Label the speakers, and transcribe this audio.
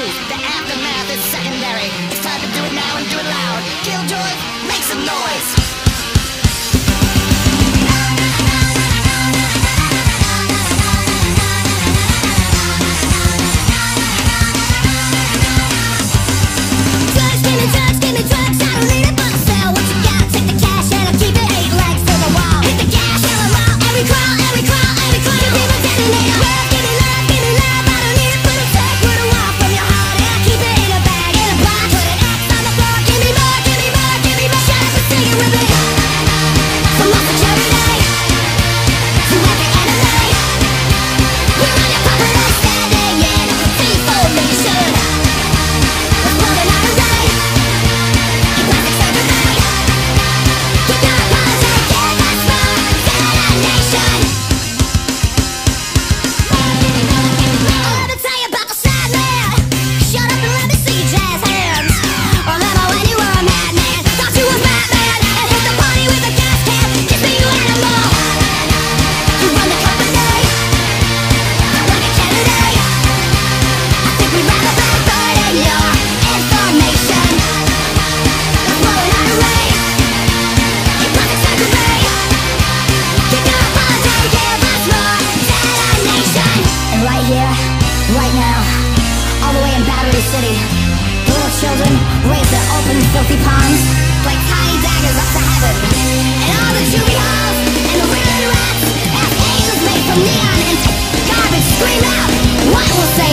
Speaker 1: truth. The aftermath is secondary. It's time to do it now and do it loud. Killjoy, make some noise. Right now, all the way in Battery City, little children raise their open, filthy palms like tiny daggers up to heaven. And all the juvie halls and the ribbon rats, as angels made from neon and garbage, scream out, what will say?